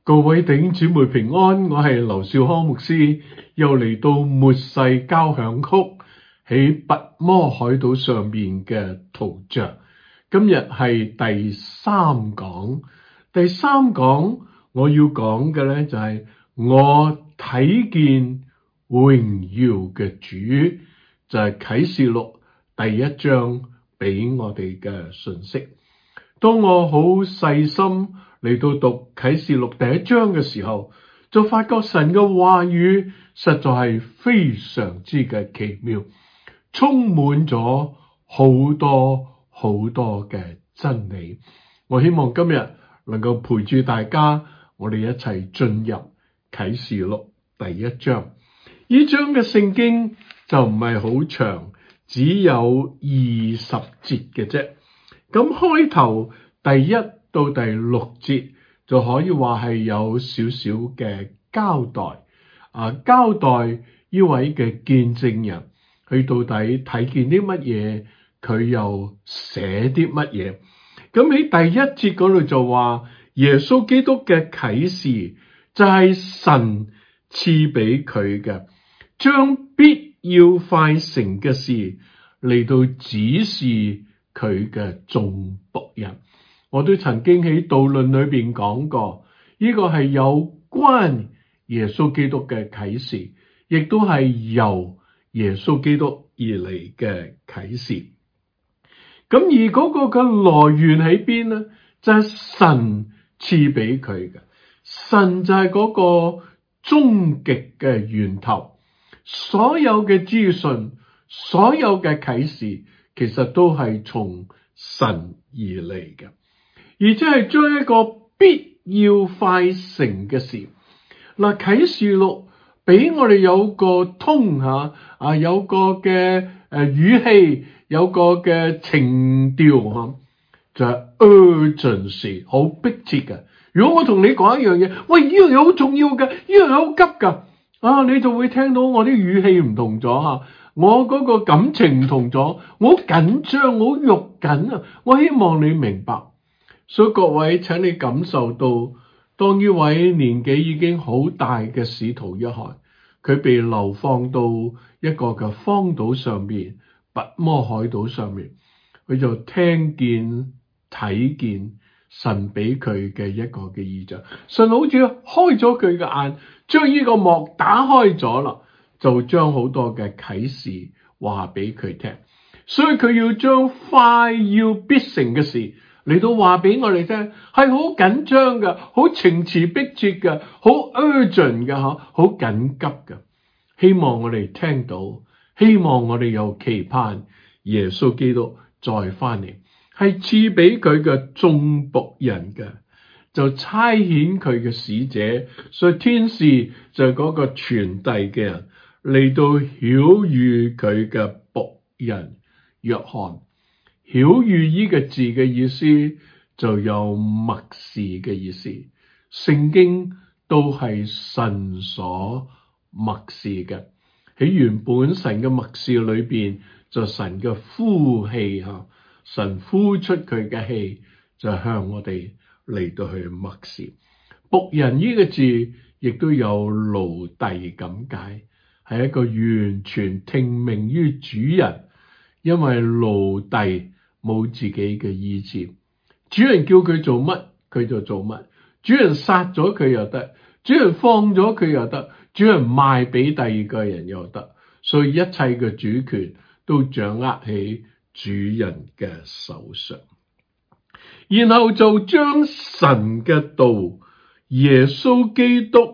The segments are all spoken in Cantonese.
各位弟兄姊妹平安，我係劉少康牧師，又嚟到末世交響曲喺拔摩海島上面嘅圖像。今日係第三講，我要講嘅咧就係我睇見榮耀嘅主，就係啟示錄第一章俾我哋嘅信息。當我好細心嚟到讀啟示錄第一章嘅時候，就發覺神嘅話語實在係非常之嘅奇妙，充滿咗好多嘅真理。我希望今日能夠陪住大家，我哋一齊進入啟示錄第一章。呢章嘅聖經就唔係好長，只有20節嘅啫。咁開頭第一到第6節就可以話係有少少嘅交代，交代呢位嘅見證人佢到底睇見啲乜嘢，佢又寫啲乜嘢。咁喺第一節嗰度就話耶穌基督嘅啟示就係神賜俾佢嘅，將必要快成嘅事嚟到指示佢嘅眾僕人。我都曾經喺導論裏邊講過，呢個係有關耶穌基督嘅啟示，亦都係由耶穌基督而嚟嘅啟示。咁而嗰個嘅來源喺邊呢？就係神賜俾佢嘅，神就係嗰個終極嘅源頭，所有嘅資訊，所有嘅啟示，其實都係從神而嚟嘅。而且係將一個必要快成嘅事。嗱，啟示錄俾我哋有個通有個嘅語氣，有個嘅情調就係 urgency， 好迫切嘅。如果我同你講一樣嘢，喂，呢樣嘢好重要嘅，呢樣嘢好急噶，你就會聽到我啲語氣唔同咗，我嗰個感情唔同咗，我好緊張，我好肉緊啊！我希望你明白。所以各位，請你感受到，當呢位年紀已經好大嘅使徒約翰，佢被流放到一個嘅荒島上面，拔摩海島上面，佢就聽見睇見神俾佢嘅一個嘅異象。神好似開咗佢嘅眼，將呢個幕打開咗啦，就將好多嘅啟示話俾佢聽。所以佢要將快要必成嘅事嚟到話俾我哋聽，係好緊張嘅，好情詞迫切嘅，好 urgent 嘅，好緊急嘅。希望我哋聽到，希望我哋有期盼耶穌基督再翻嚟，係賜俾佢嘅眾僕人嘅，就差遣佢嘅使者，所以天使就係嗰個傳遞嘅人嚟到曉諭佢嘅僕人約翰。曉諭呢個字嘅意思就有默示嘅意思，聖經都係神所默示嘅。喺原本神嘅默示裏邊，就神嘅呼氣，神呼出佢嘅氣，就向我哋嚟到去默示。僕人呢個字亦都有奴隸咁解，係一個完全聽命於主人，因為奴隸冇自己嘅意志，主人叫佢做乜佢就做乜，主人殺咗佢又得，主人放咗佢又得，主人賣俾第二個人又得，所以一切嘅主權都掌握喺主人嘅手上。然後就將神嘅道，耶穌基督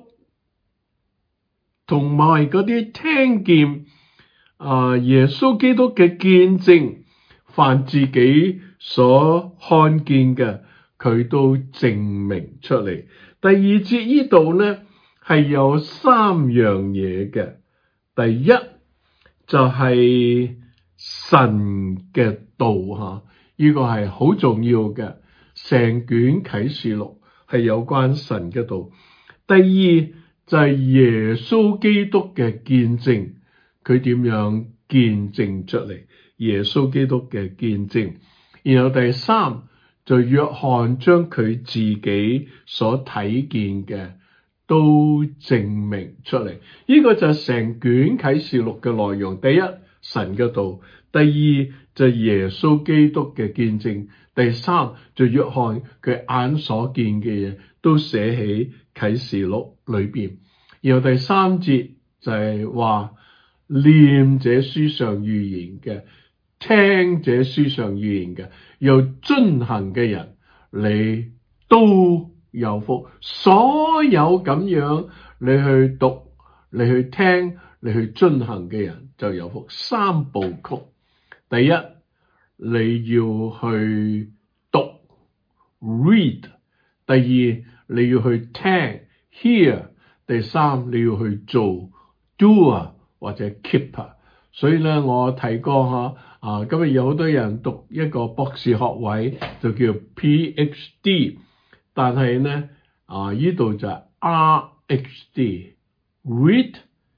同埋嗰啲聽見耶穌基督嘅見證，凡自己所看見嘅，佢都證明出嚟。第二節呢度呢係有3樣嘢嘅。第一就係神嘅道，呢個係好重要嘅。成卷啟示錄係有關神嘅道。第二就係耶穌基督嘅見證，佢點樣見證出嚟？耶穌基督嘅見證。然後第三就約翰將佢自己所睇見嘅都證明出嚟。呢個就係成卷啟示錄嘅內容。第一，神嘅道；第二，就耶穌基督嘅見證；第三，就約翰佢眼所見嘅嘢都寫喺啟示錄裏邊。然後第三節就係話，念這書上預言嘅，聽這書上預言嘅，又遵行嘅人，你都有福。所有咁樣你去讀、你去聽、你去遵行嘅人就有福。三部曲，第一，你要去讀 read； 第二，你要去聽 hear； 第三，你要去做 doer 或者 keeper。所以咧，我提過今日有好多人讀一個博士學位就叫 PhD， 但係咧呢度就係 RHD read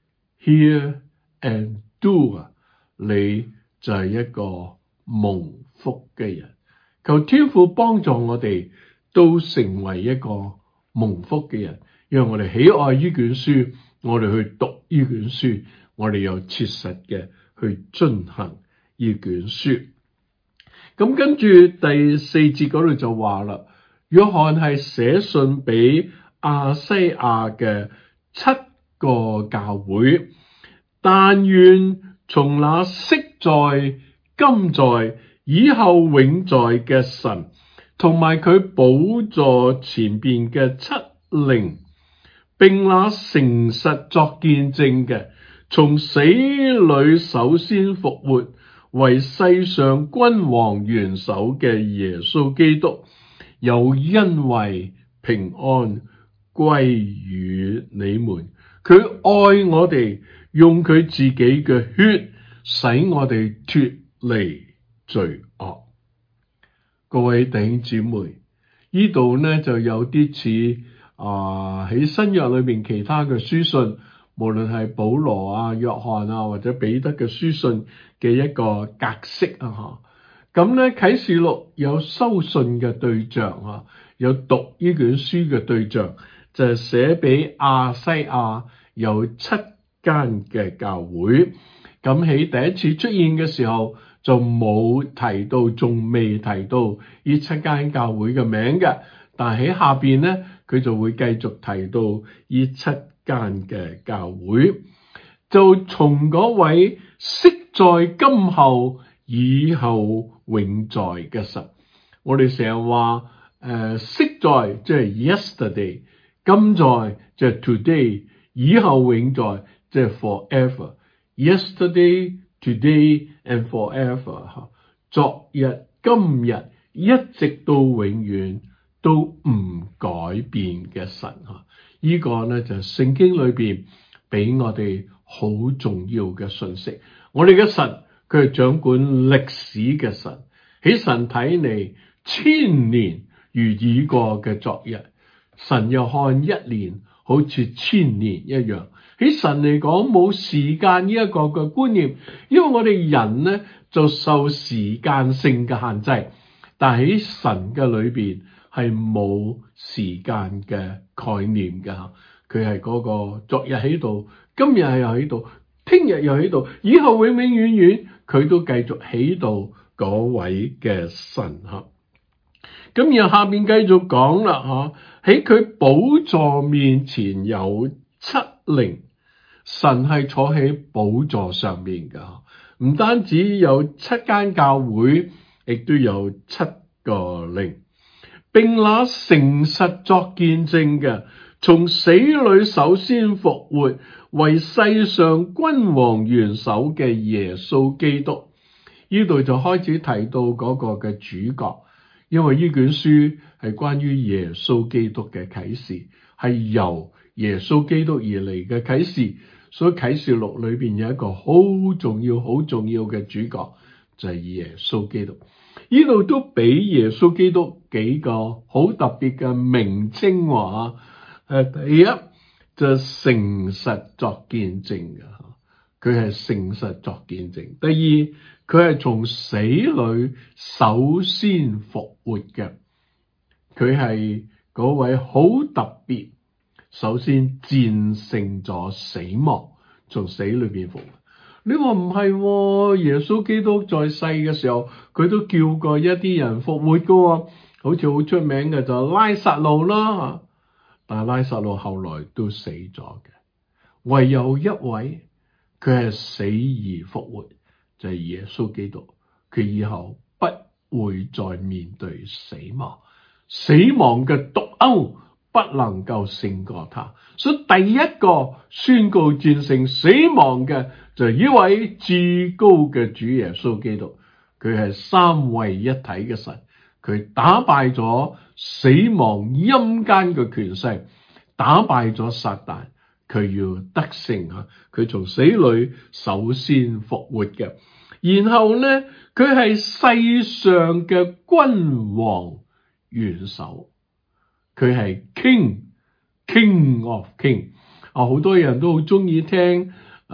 hear and do， 你就係一個蒙福嘅人。求天父幫助我哋都成為一個蒙福嘅人，讓我哋喜愛呢卷書，我哋去讀呢卷書，我哋又切實嘅去遵行呢卷書。咁跟住第四節嗰度就話啦，約翰係寫信俾亞西亞嘅7個教會，但願從那昔在、今在、以後永在嘅神，同埋佢寶座前邊嘅7靈，並那誠實作見證嘅，從死裏首先復活，為世上君王元首嘅耶穌基督，有恩惠平安歸於你們。佢愛我哋，用佢自己嘅血使我哋脫離罪惡。各位弟兄姊妹，呢度呢就有啲似喺新約裏面其他嘅書信，無論係保羅啊、約翰啊或者彼得嘅書信嘅一個格式啊。咁咧啟示錄有收信嘅對象有讀呢卷書嘅對象，就係寫俾亞西亞有7間嘅教會。咁喺第一次出現嘅時候就冇提到，仲未提到呢7間教會嘅名嘅，但喺下邊咧佢就會繼續提到呢7間嘅教會，就從嗰位昔在、今後、以後永在嘅神。我哋成日話昔在即係 yesterday， 今在即係 today， 以後永在即係 forever。 Yesterday, today and forever， 昨日、今日一直到永遠都唔改變嘅神。呢個咧就係聖經裏邊俾我哋好重要嘅信息。我哋嘅神佢係掌管歷史嘅神，喺神睇嚟千年如已過嘅昨日，神又看一年好似千年一樣。喺神嚟講冇時間呢一個嘅觀念，因為我哋人呢就受時間性嘅限制，但喺神嘅裏邊係冇時間嘅概念㗎。佢係嗰個昨日喺度，今日係又喺度，聽日又喺度，以後永永遠遠佢都繼續喺度嗰位嘅神。咁然後下面繼續講啦，喺佢寶座面前有7靈。神係坐喺寶座上面噶，唔單止有7間教會，亦都有7個靈，並那誠實作見證嘅，從死裏首先復活，為世上君王元首嘅耶穌基督。呢度就開始提到嗰個嘅主角，因為呢卷書係關於耶穌基督嘅啟示，係由耶穌基督而嚟嘅啟示。所以啟示錄裏邊有一個好重要嘅主角，就係耶穌基督。呢度都俾耶穌基督幾個好特別嘅名稱第一就誠實作見證嘅， 佢係誠實作見證。第二，佢係從死裏首先復活嘅，佢係嗰位好特別，首先戰勝咗死亡，從死裏邊復活。你話唔係，耶穌基督在世嘅時候，佢都叫過一啲人復活噶，好似好出名嘅就拉撒路啦，但係拉撒路後來都死咗嘅，唯有一位佢係死而復活，就係耶穌基督，佢以後不會再面對死亡，死亡嘅毒鈎不能夠勝過他，所以第一個宣告戰勝死亡嘅就係呢位至高嘅主耶穌基督，佢係三位一體嘅神，佢打敗咗死亡陰間嘅權勢，打敗咗撒旦，佢要得勝啊！佢從死裏首先復活嘅，然後呢，佢係世上嘅君王元首，佢係 King of King。好多人都好中意聽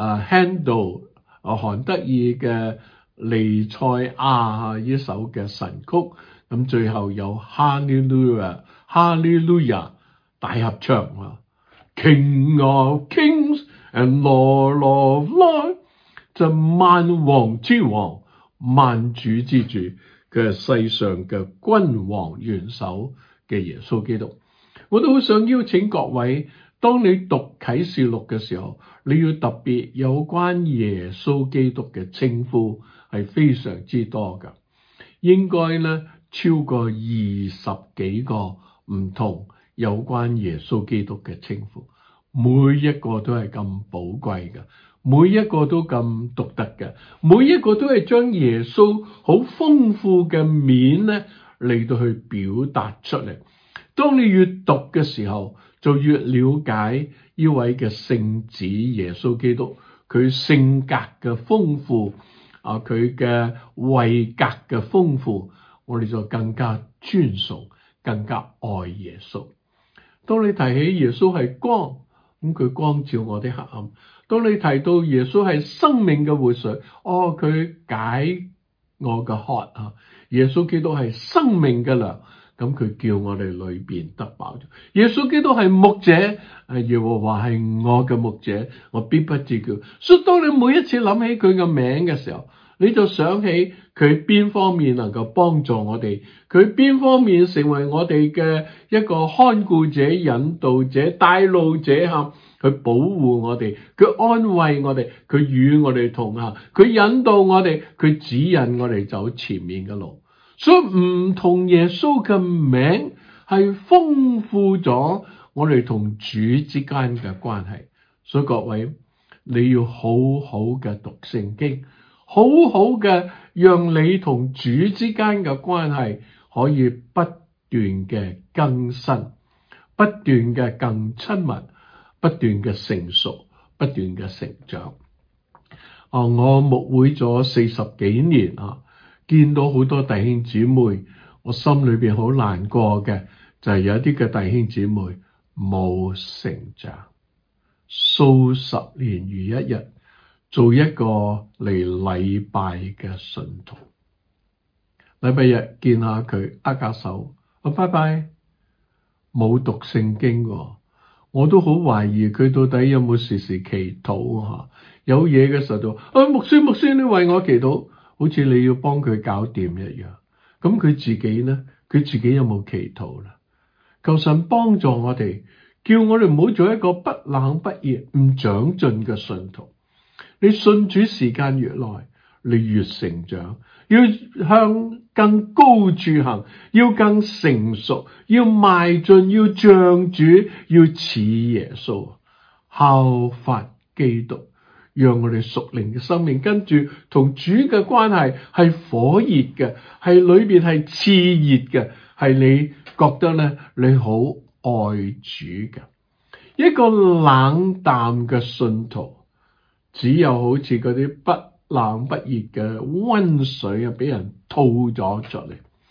Handel 韓德爾嘅彌賽亞呢首嘅神曲，咁最後有哈利路亞大合唱啊 ，King of Kings and Lord of Lords， 就萬王之王、萬主之主，佢係世上嘅君王元首嘅耶穌基督。我都好想邀請各位，當你讀啟示錄嘅時候，你要特別有關耶穌基督嘅稱呼係非常之多㗎，應該呢超過20幾個唔同有關耶穌基督嘅稱呼，每一個都係咁寶貴嘅，每一個都咁獨特嘅，每一個都係將耶穌好豐富嘅面呢嚟到去表達出嚟。當你越讀嘅時候，就越了解呢位嘅聖子耶穌基督，佢性格嘅豐富佢嘅位格嘅豐富，我哋就更加尊崇，更加愛耶穌。當你提起耶穌係光，咁佢光照我的黑暗；當你提到耶穌係生命嘅活水，佢解我嘅渴耶穌基督係生命嘅糧。咁佢叫我哋裏邊得飽。耶穌基督係牧者，耶和華係我嘅牧者，我必不致叫。所以當你每一次諗起佢嘅名嘅時候，你就想起佢邊方面能夠幫助我哋，佢邊方面成為我哋嘅一個看顧者、引導者、帶路者去保護我哋，佢安慰我哋，佢與我哋同行，佢引導我哋，佢指引我哋走前面嘅路。所以唔同耶穌嘅名係豐富咗我哋同主之間嘅關係。所以各位，你要好好嘅讀聖經，好好嘅讓你同主之間嘅關係可以不斷嘅更新，不斷嘅更親密，不斷嘅成熟，不斷嘅成長。我牧會咗40幾年見到好多弟兄姊妹，我心裏邊好難過嘅就係有啲嘅弟兄姊妹冇成長，數十年如一日做一個嚟禮拜嘅信徒，禮拜日見下佢握下手，拜拜，冇讀聖經，我都好懷疑佢到底有冇時時祈禱有嘢嘅時候就牧師你為我祈禱。好似你要幫佢搞掂一樣，咁佢自己呢？佢自己有冇祈禱啦？求神幫助我哋，叫我哋唔好做一個不冷不熱、唔長進嘅信徒。你信主時間越耐，你越成長，要向更高處行，要更成熟，要邁進，要像主，要似耶穌，效法基督。讓我哋屬靈嘅生命跟住同主嘅關係係火熱嘅，係裏邊係熾熱嘅，係你覺得咧你好愛主嘅。一個冷淡嘅信徒，只有好似嗰啲不冷不熱嘅溫水俾人吐咗出嚟。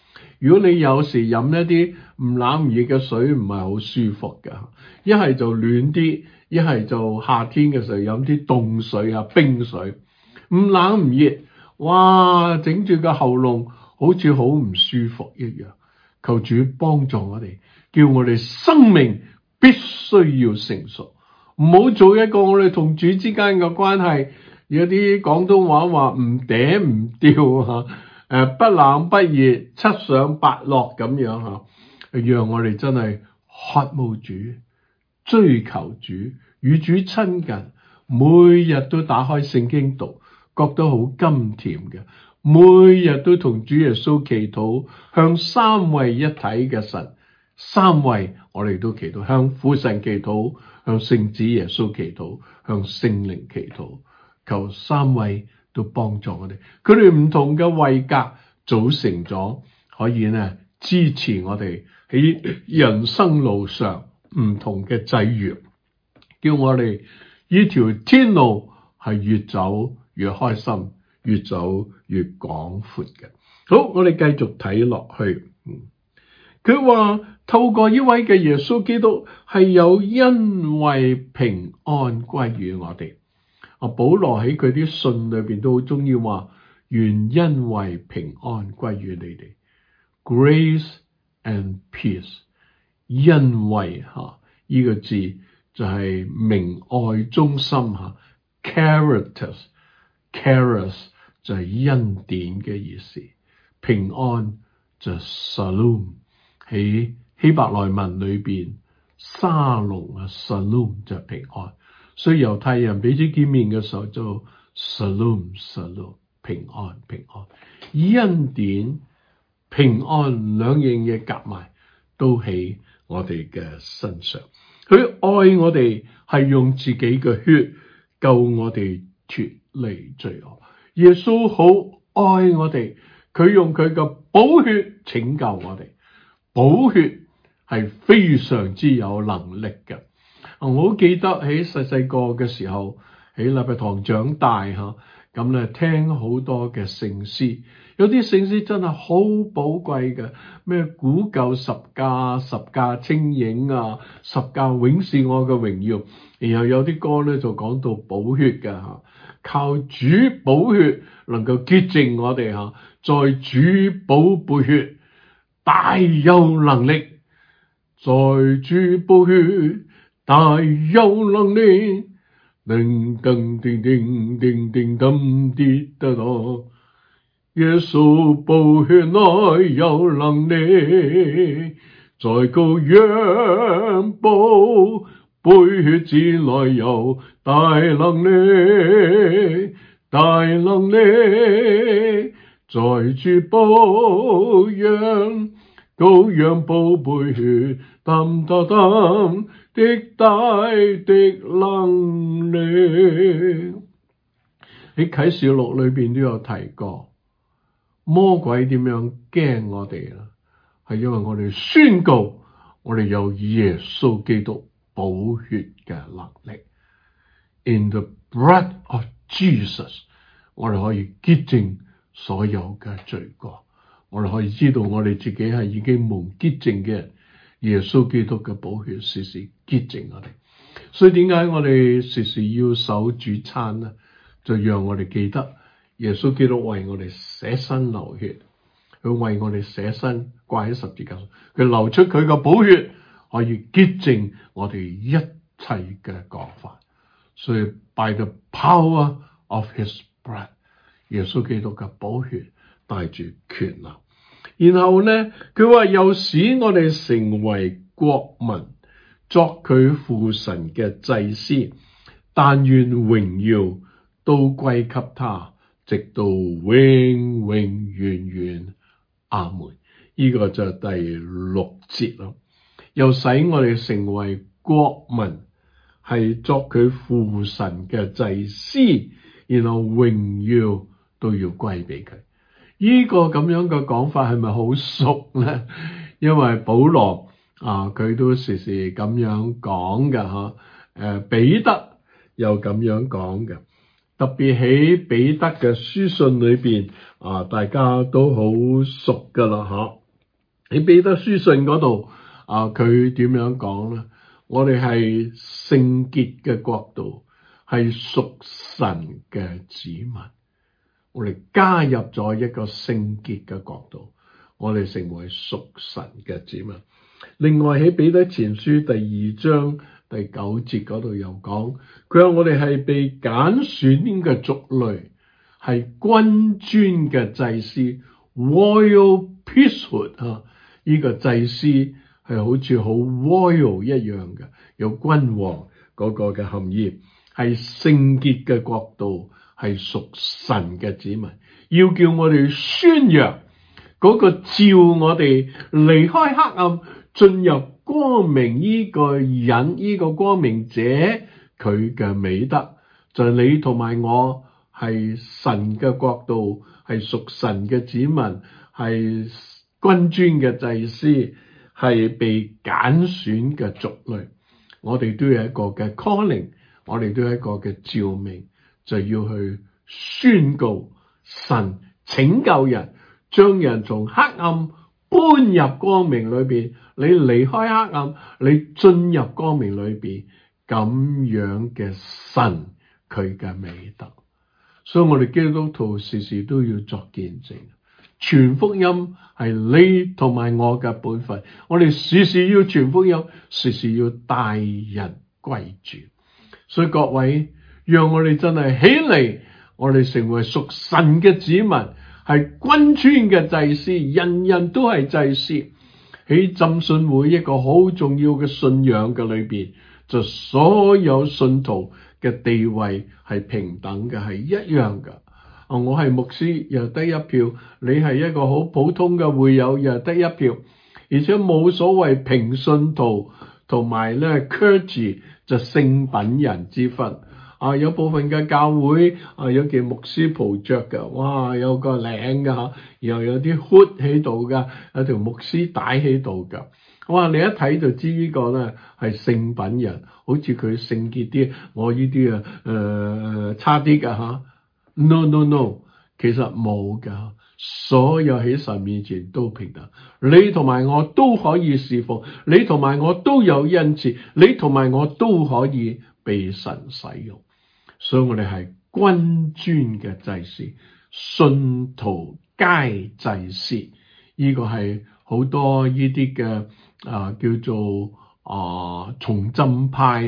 如果你有時飲一啲唔冷唔熱嘅水，唔係好舒服㗎。一係就暖啲，一係就夏天嘅時候飲啲凍水啊、冰水，唔冷唔熱，哇！整住個喉嚨好似好唔舒服一樣。求主幫助我哋，叫我哋生命必須要成熟，唔好做一個我哋同主之間嘅關係有啲廣東話話唔嗲唔吊嚇，不冷不熱，七上八落咁樣嚇，讓我哋真係渴慕主、追求主、與主親近，每日都打開聖經讀，覺得好甘甜嘅。每日都同主耶穌祈禱，向三位一體嘅神，三位我哋都祈禱，向父神祈禱，向聖子耶穌祈禱，向聖靈祈禱，求三位都幫助我哋。佢哋唔同嘅位格組成咗，可以呢支持我哋喺人生路上唔同嘅際遇，叫我哋呢條天路係越走越開心，越走越廣闊嘅。好，我哋繼續睇落去。佢話透過呢位嘅耶穌基督係有恩惠平安歸於我哋。保羅喺佢啲信裏邊都好中意話，願恩惠平安歸於你哋。Grace and peace， 恩惠呢個字就係明愛中心，charis 就係恩典嘅意思，平安就係 shalom， 喺希伯來文裏邊沙龍shalom 就係平安，所以猶太人彼此見面嘅時候就 shalom 平安，恩典平安兩樣嘢夾埋都喺我哋嘅身上。佢愛我哋係用自己嘅血救我哋脫離罪惡。耶穌好愛我哋，佢用佢嘅寶血拯救我哋。寶血係非常之有能力嘅。我好記得喺細個嘅時候喺禮拜堂長大咁咧聽好多嘅聖詩，有啲聖詩真係好寶貴嘅，咩古舊十架清影十架永是我嘅榮耀，然後有啲歌咧就講到寶血嘅靠主寶血能夠潔淨我哋在主寶貝血大有能力，在主寶血大有能力。叮叮叮叮叮叮叮滴答答，耶穌寶血內有能力，在羔羊寶貝血之內有大能力，在主羔羊寶貝血擔的大的能力。喺啟示錄裏邊都有提過，魔鬼點樣驚我哋啦？係因為我哋宣告我哋有耶穌基督寶血嘅能力。In the blood of Jesus， 我哋可以潔淨所有嘅罪過，我哋可以知道我哋自己係已經蒙潔淨嘅人。耶穌基督嘅寶血時時潔淨我哋，所以點解我哋時時要守主餐呢？就讓我哋記得耶穌基督為我哋捨身流血，佢為我哋捨身掛喺十字架上，佢流出佢嘅寶血可以潔淨我哋一切嘅過犯。所以 by the power of his blood， 耶穌基督嘅寶血帶住權能。然後呢，佢話又使我哋成為國民，作佢父神嘅祭司，但願榮耀都歸給他，直到永永遠遠。阿門。呢個就係第6節咯。又使我哋成為國民，係作佢父神嘅祭司，然後榮耀都要歸俾佢。呢個咁樣嘅講法係咪好熟呢？因為保羅佢都時時咁樣講嘅彼得又咁樣講嘅，特別喺彼得嘅書信裏邊大家都好熟噶啦喺彼得書信嗰度佢點樣講咧？我哋係聖潔嘅國度，係屬神嘅子民。我哋加入咗一個聖潔嘅國度，我哋成為屬神嘅子民。另外喺彼得前書第2章第9節嗰度又講，佢話我哋係被揀選嘅族類，係君尊嘅祭司 Royal Priesthood 呢個祭司係好似好 royal 一樣嘅，有君王嗰個嘅含義，係聖潔嘅國度，係屬神嘅子民，要叫我哋宣揚嗰個召我哋離開黑暗進入光明呢個人，呢個光明者佢嘅美德，就係你同埋我係神嘅國度，係屬神嘅子民，係君尊嘅祭司，係被揀選嘅族類。我哋都有一個嘅 calling， 我哋都有一個嘅召命，就要去宣告神拯救人，將人從黑暗搬入光明裏邊。你離開黑暗，你進入光明裏邊，咁樣嘅神佢嘅美德。所以我哋基督徒時時都要作見證，傳福音係你同埋我嘅本分。我哋時時要傳福音，時時要帶人歸主。所以各位，讓我哋真係起嚟，我哋成為屬神嘅子民，係君尊嘅祭司，人人都係祭司。喺浸信會一個好重要嘅信仰嘅裏邊，就所有信徒嘅地位係平等嘅，係一樣嘅。我係牧師又得一票，你係一個好普通嘅會友又得一票，而且冇所謂平信徒同埋咧 clergy 就聖品人之分。有部分嘅教會有件牧師袍着嘅，哇，有個領嘅吓，然後有啲 hood 喺度嘅，有條牧師帶喺度嘅，哇，你一睇就知呢個咧係聖品人，好似佢聖潔啲，我呢啲差啲嘅吓。No， 其實冇噶，所有喺神面前都平等，你同埋我都可以侍奉，你同埋我都有恩賜，你同埋我都可以被神使用。所以我哋係君尊嘅祭司，信徒皆祭司。呢個係好多呢啲嘅叫做重浸派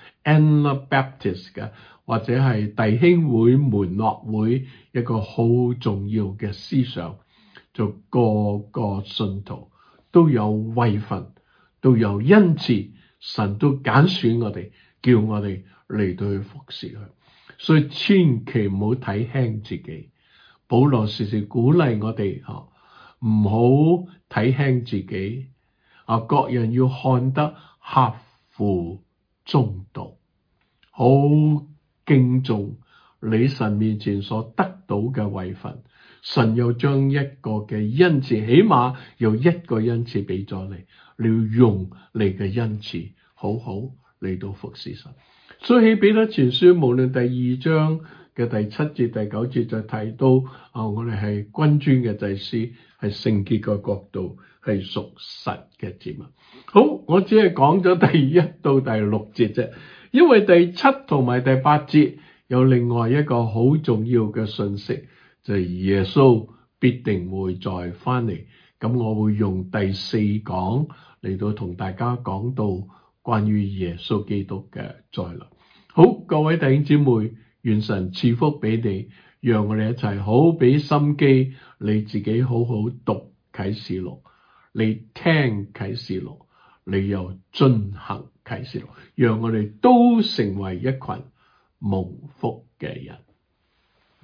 Anabaptist 嘅，或者係弟兄會門諾會一個好重要嘅思想，就個個信徒都有位份，都有恩賜，神都揀選我哋，叫我哋嚟到去服侍佢。所以千祈唔好睇輕自己。保羅時時鼓勵我哋唔好睇輕自己。各人要看得合乎中道，好敬重你神面前所得到嘅位份。神又將一個嘅恩賜，起碼有一個恩賜俾咗你，你要用你嘅恩賜好好嚟到服侍神。所以喺彼得前書無論第2章嘅第7節第9節就提到我哋係君尊嘅祭司，係聖潔嘅國度，係屬神嘅子民。好，我只係講咗第1到第6節啫，因為第7同埋第8節有另外一個好重要嘅信息，就係耶穌必定會再翻嚟。咁我會用第4講嚟到同大家講到關於耶穌基督嘅再來。好，各位弟兄姊妹，願神賜福俾你，讓我哋一齊好俾心機，你自己好好讀啟示錄，你聽啟示錄，你又遵行啟示錄，讓我哋都成為一群蒙福嘅人。